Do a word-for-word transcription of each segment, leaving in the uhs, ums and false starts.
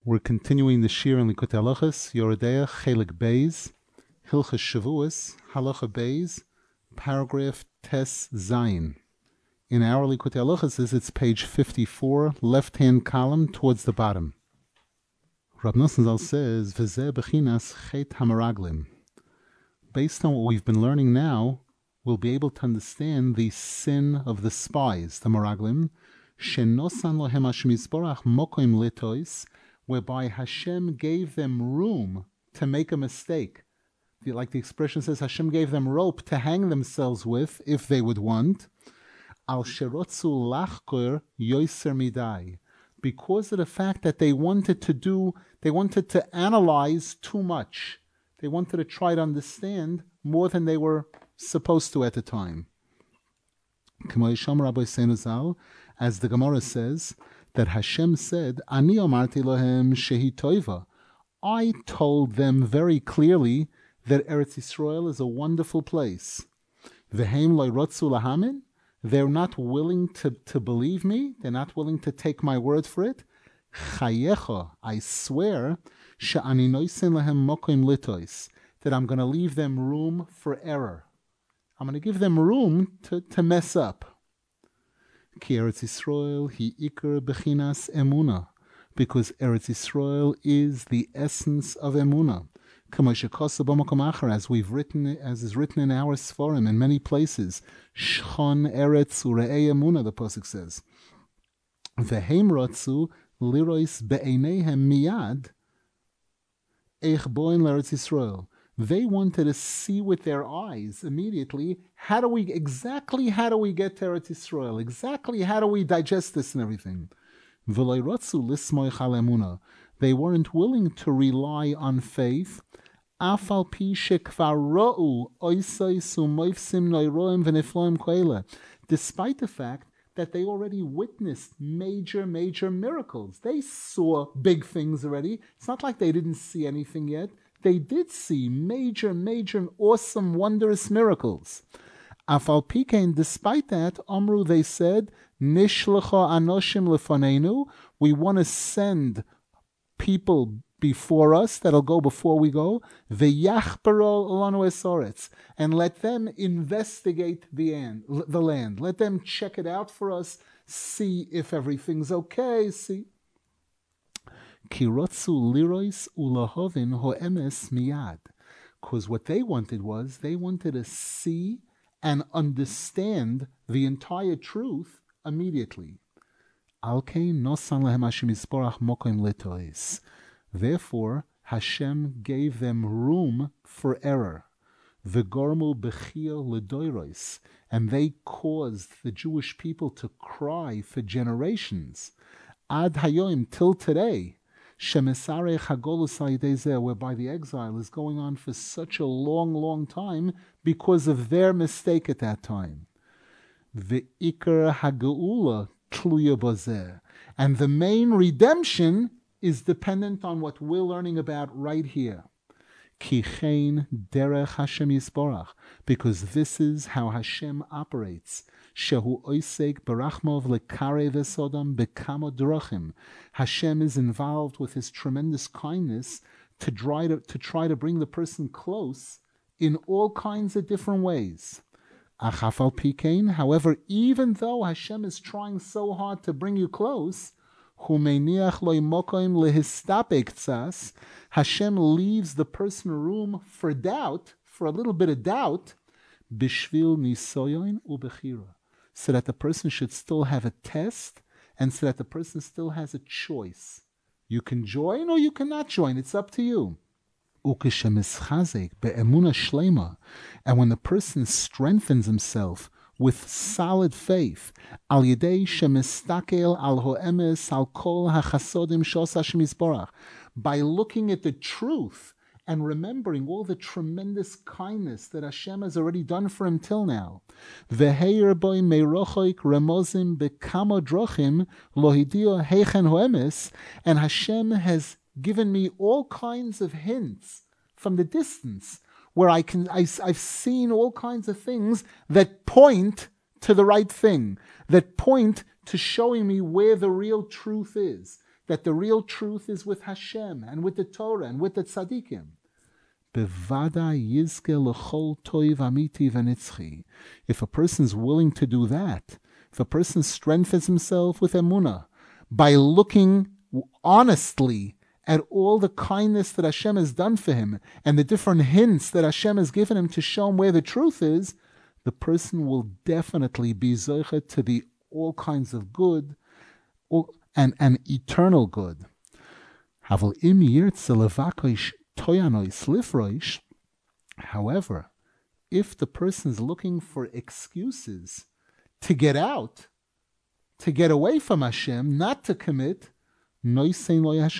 We're continuing the Shir in Likutei Halachos, Yoredeya, Chelik Beis, Hilchos Shavuos, Halacha Beis, paragraph Tes Zayin. In our Likutei Halachos, it's page fifty-four, left-hand column towards the bottom. Rab Nosson Zal says, V'zeh bechinas chet hameraglim. Based on what we've been learning now, we'll be able to understand the sin of the spies, the meraglim, shenosan lohem Hashem yisborach mokoim litois, whereby Hashem gave them room to make a mistake. Like the expression says, Hashem gave them rope to hang themselves with if they would want. Al sherotzu lachkor yoiser midai. Because of the fact that they wanted to do, they wanted to analyze too much. They wanted to try to understand more than they were supposed to at the time. As the Gemara says, that Hashem said, Ani omarti lohem shehi toiva. I told them very clearly that Eretz Yisrael is a wonderful place. V'heim lo rotzu lahamin. They're not willing to, to believe me. They're not willing to take my word for it. Chayecha, I swear, she'ani noisen lahem mokim litois, that I'm going to leave them room for error. I'm going to give them room to, to mess up. Ki Eretz Yisrael hi ikar bechinas emuna, because Eretz Yisrael is the essence of emuna. As we've written, as is written in our Sforim in many places, Shchon Eretz Ure'ei Emuna, the pasuk says, V'heim rotzu lirois be'eineihem miyad eich boin l'Eretz Yisrael. They wanted to see with their eyes immediately, how do we, exactly how do we get to Eretz Yisrael? Exactly how do we digest this and everything? V'loi rotzu lismoich al emuna. They weren't willing to rely on faith. Despite the fact that they already witnessed major, major miracles. They saw big things already. It's not like they didn't see anything yet. They did see major, major, and awesome, wondrous miracles. Despite that, Amru, they said, Nishlecha anoshim lefanenu. We want to send people before us, that'll go before we go, v'yachparo lanu esoretz, and let them investigate the land, the land. Let them check it out for us, see if everything's okay, see. Kirotzu lirois ulahovin ho'emes miyad. Because what they wanted was, they wanted to see and understand the entire truth immediately. Alkein nosan lehem Hashem yisborach mokim letois. Therefore, Hashem gave them room for error. V'gormu bechia ledoiros, and they caused the Jewish people to cry for generations. Ad hayoim, till today, shemesarei chagolus al-yedei, whereby the exile is going on for such a long, long time because of their mistake at that time. V'ikar hageula tluya bozeh, and the main redemption is dependent on what we're learning about right here. Kichein derech Hashem yisborach, because this is how Hashem operates. Shehu oisek barachmov lekare v'sodam bekamo drachim. Hashem is involved with His tremendous kindness to try to, to try to bring the person close in all kinds of different ways. Achafal pikein, however, even though Hashem is trying so hard to bring you close, Hashem leaves the person room for doubt, for a little bit of doubt, bishvil nisoyon ubechira, so that the person should still have a test, and so that the person still has a choice. You can join or you cannot join. It's up to you. And when the person strengthens himself with solid faith, al yedei shemistakel al ho'emes al kol hachasodim shos Hashem yisborach, by looking at the truth and remembering all the tremendous kindness that Hashem has already done for him till now. V'heir boi meirochoik remozim bekamo drochim lohidio heichen ho'emes, and Hashem has given me all kinds of hints from the distance, where I can, I, I've seen all kinds of things that point to the right thing, that point to showing me where the real truth is, that the real truth is with Hashem and with the Torah and with the tzaddikim. If a person's willing to do that, if a person strengthens himself with emunah by looking honestly at all the kindness that Hashem has done for him and the different hints that Hashem has given him to show him where the truth is, the person will definitely be zocheh to the all kinds of good and, and eternal good. However, if the person is looking for excuses to get out, to get away from Hashem, not to commit, Hashem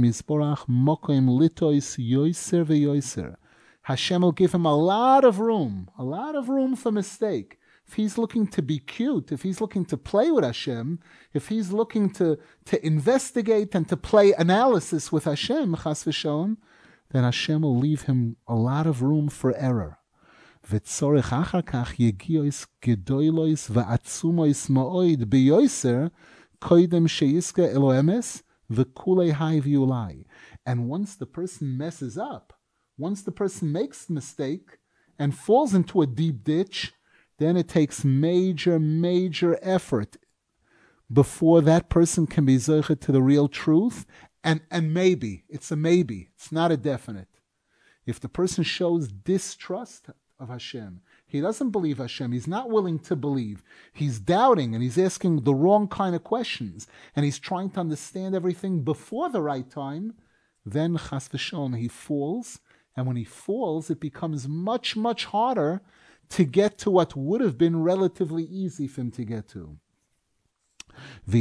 will give him a lot of room, a lot of room for mistake. If he's looking to be cute, if he's looking to play with Hashem, if he's looking to, to investigate and to play analysis with Hashem, chas v'shalom, then Hashem will leave him a lot of room for error. V'tzorech achar kach yegios gedoylos v'atzumois ma'oid b'yoser koidem sheyiske elo emes v'kulei hai v'yulai. And once the person messes up, once the person makes a mistake and falls into a deep ditch, then it takes major, major effort before that person can be zocheh to the real truth. And, and maybe, it's a maybe, it's not a definite. If the person shows distrust of Hashem, he doesn't believe Hashem, he's not willing to believe, he's doubting and he's asking the wrong kind of questions, and he's trying to understand everything before the right time, then chas v'shalom, he falls, and when he falls, it becomes much, much harder to get to what would have been relatively easy for him to get to. To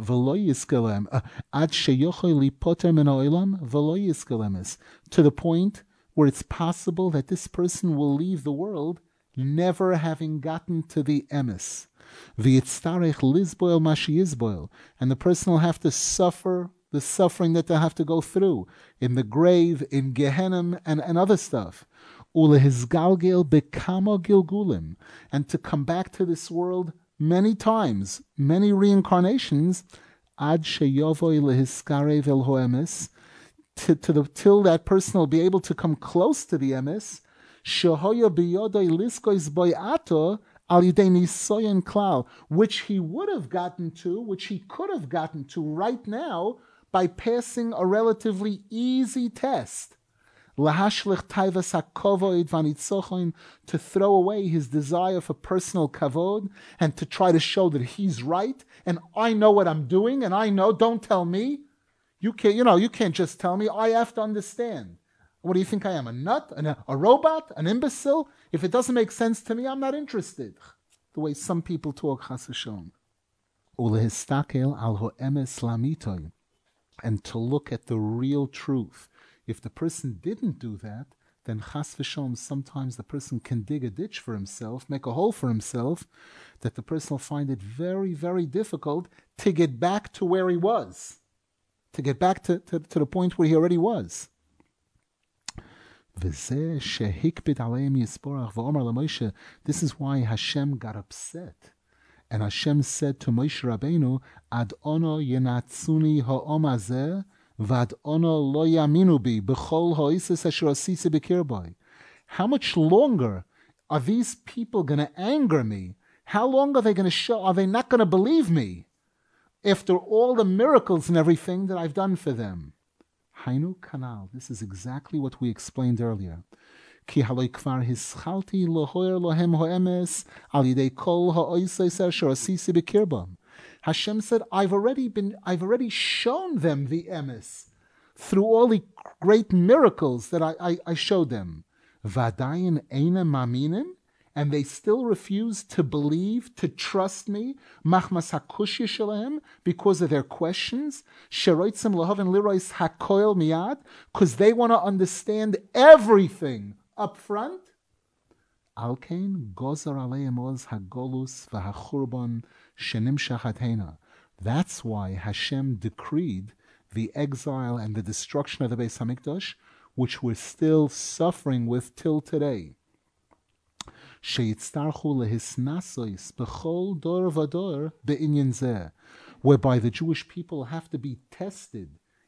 the point where it's possible that this person will leave the world never having gotten to the emes. And the person will have to suffer the suffering that they'll have to go through in the grave, in Gehenna, and, and other stuff. Ulehizgalgel bekamo gilgulim, and to come back to this world many times, many reincarnations, ad sheyovoy lehiskarev el hoemes, to the till that person will be able to come close to the emes, shehoya biyoday liskois boyato al yidei nisoyen klal, which he would have gotten to, which he could have gotten to right now by passing a relatively easy test. Lahashlich taivas hakovoid vanitzochon, to throw away his desire for personal kavod and to try to show that he's right and I know what I'm doing and I know. Don't tell me. You can't. You know. You can't just tell me. I have to understand. What do you think I am? A nut? An, a robot? An imbecile? If it doesn't make sense to me, I'm not interested. The way some people talk, chas v'shalom. Ulehistakel al ho'emes lamitoy, and to look at the real truth. If the person didn't do that, then chas v'shalom, sometimes the person can dig a ditch for himself, make a hole for himself, that the person will find it very, very difficult to get back to where he was, to get back to, to, to the point where he already was. This is why Hashem got upset. And Hashem said to Moshe Rabbeinu, Ad ono yenatzuni ha'om hazeh, Vad ono lo yaminu bi b'chol ha'osis asher asisi b'kirbai. How much longer are these people going to anger me? How long are they going to show? Are they not going to believe me after all the miracles and everything that I've done for them? Hainu kanal. This is exactly what we explained earlier. Ki haloi kvar hischalti lohoyer lohem ho'emes al yidei kol ha'osis asher asisi b'kirbam. Hashem said, I've already been, I've already shown them the emes through all the great miracles that I, I, I showed them. Vadayin eina maminin, and they still refuse to believe, to trust me, machmas hakushya shalahem, because of their questions, sheroitzim lahaven lirois hakoil miyad, because they want to understand everything up front. Alkein gozar aleim oz hagolus v'hachurban shenim shachatena. That's why Hashem decreed the exile and the destruction of the Beis Hamikdash, which we're still suffering with till today. Sheyitztarchu lehisnasois b'chol dor v'dor be'inyan zeh, whereby the Jewish people have to be tested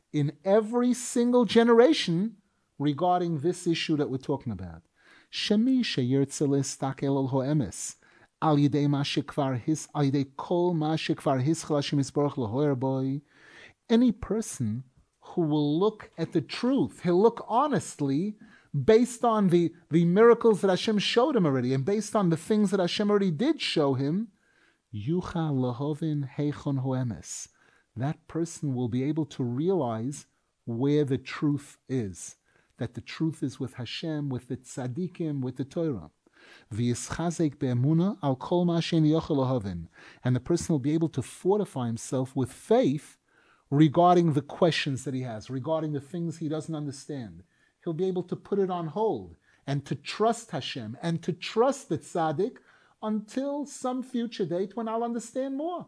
in every single generation regarding this issue that we're talking about. Shemi sheyirtze le'stakel al ho'emes al yidei ma shekvar his al yidei kol ma shekvar hischal Hashem yisborach lehoyer boy. Any person who will look at the truth, he'll look honestly based on the, the miracles that Hashem showed him already, and based on the things that Hashem already did show him, yucha lahovin heichon ho'emes. That person will be able to realize where the truth is. That the truth is with Hashem, with the tzaddikim, with the Torah. V'yischazek be'emuna al kol ma she'en yochel lahovin. And the person will be able to fortify himself with faith regarding the questions that he has, regarding the things he doesn't understand. He'll be able to put it on hold and to trust Hashem and to trust the tzaddik until some future date when I'll understand more.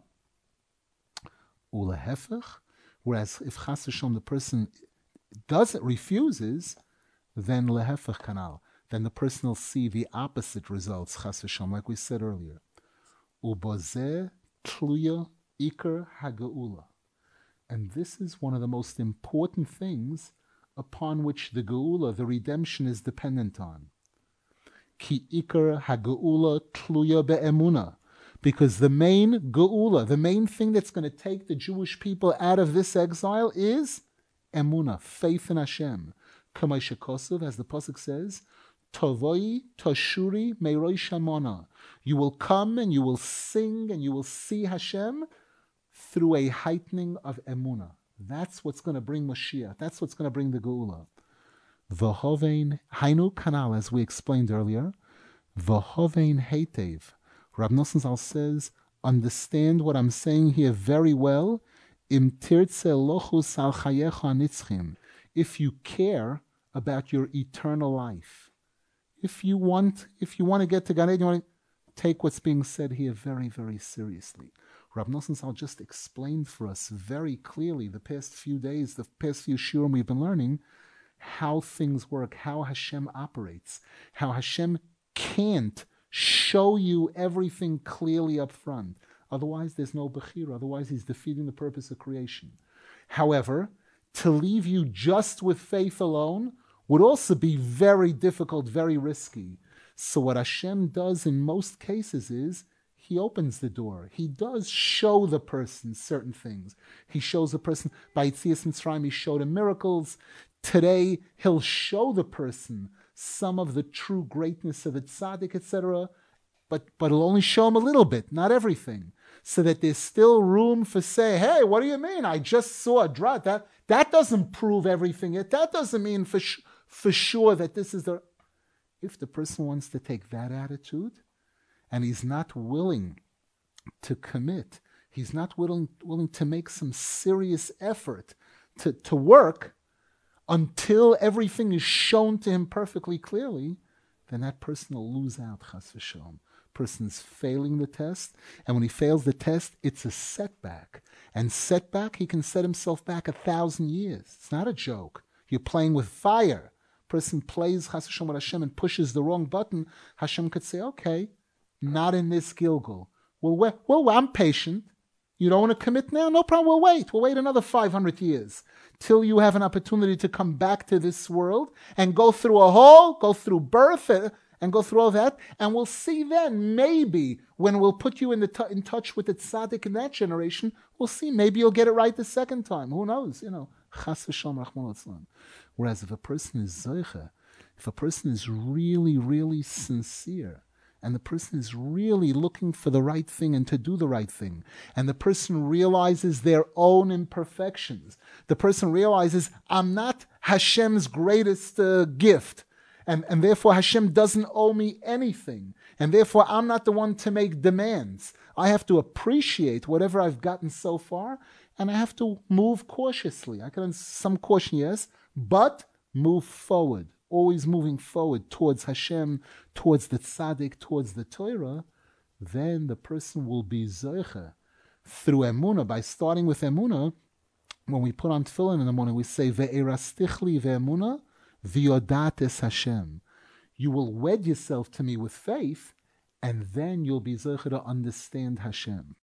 Ulehefech, whereas if chas v'shalom the person doesn't refuses, then lehefech kanal, then the person will see the opposite results, chas v'shalom, like we said earlier. Ubozeh tluya ikar hageula. And this is one of the most important things upon which the geula, the redemption, is dependent on. Ki ikar hageula tluya be'emuna. Because the main geula, the main thing that's going to take the Jewish people out of this exile is emunah, faith in Hashem. Kamay shekosov, as the pasuk says, Tovoi toshuri meiroi shamona. You will come and you will sing and you will see Hashem through a heightening of emunah. That's what's going to bring Mashiach. That's what's going to bring the geula. V'hovein hainu kanal, as we explained earlier. V'hovein heitev. Rav Nosson Zal says, understand what I'm saying here very well. Im tirtze lochus al chayecha nitzchim. If you care about your eternal life, if you want, if you want to get to Gan Eden, you want to take what's being said here very, very seriously. Rav Nosson Zal just explained for us very clearly the past few days, the past few shurim we've been learning, how things work, how Hashem operates, how Hashem can't show you everything clearly up front. Otherwise, there's no bechira. Otherwise, he's defeating the purpose of creation. However, to leave you just with faith alone would also be very difficult, very risky. So what Hashem does in most cases is he opens the door. He does show the person certain things. He shows the person, by Yetzias Mitzrayim, he showed him miracles. Today, he'll show the person some of the true greatness of the tzaddik, et cetera, but but it'll only show him a little bit, not everything, so that there's still room for say, hey, what do you mean? I just saw a drought. That that doesn't prove everything yet. That doesn't mean for sh- for sure that this is the. If the person wants to take that attitude, and he's not willing to commit, he's not willing willing to make some serious effort to to work until everything is shown to him perfectly clearly, then that person will lose out, chas v'shalom. Person's failing the test, and when he fails the test, it's a setback. And setback, he can set himself back a thousand years. It's not a joke. You're playing with fire. Person plays chas v'shalom with Hashem and pushes the wrong button. Hashem could say, okay, not in this Gilgal. Well, well, well I'm patient. You don't want to commit now? No problem. We'll wait. We'll wait another five hundred years till you have an opportunity to come back to this world and go through a whole, go through birth uh, and go through all that. And we'll see then, maybe, when we'll put you in, the t- in touch with the tzaddik in that generation, we'll see. Maybe you'll get it right the second time. Who knows? You know, chas v'shalom rachmana litzlan. Whereas if a person is zeicha, if a person is really, really sincere, and the person is really looking for the right thing and to do the right thing, and the person realizes their own imperfections, the person realizes, I'm not Hashem's greatest uh, gift, and, and therefore Hashem doesn't owe me anything, and therefore I'm not the one to make demands. I have to appreciate whatever I've gotten so far, and I have to move cautiously. I can have some caution, yes, but move forward. Always moving forward towards Hashem, towards the tzaddik, towards the Torah, then the person will be zeicha through emunah. By starting with emunah, when we put on tefillin in the morning, we say ve'erastichli ve'emunah v'yodates Hashem. You will wed yourself to me with faith, and then you'll be zeicha to understand Hashem.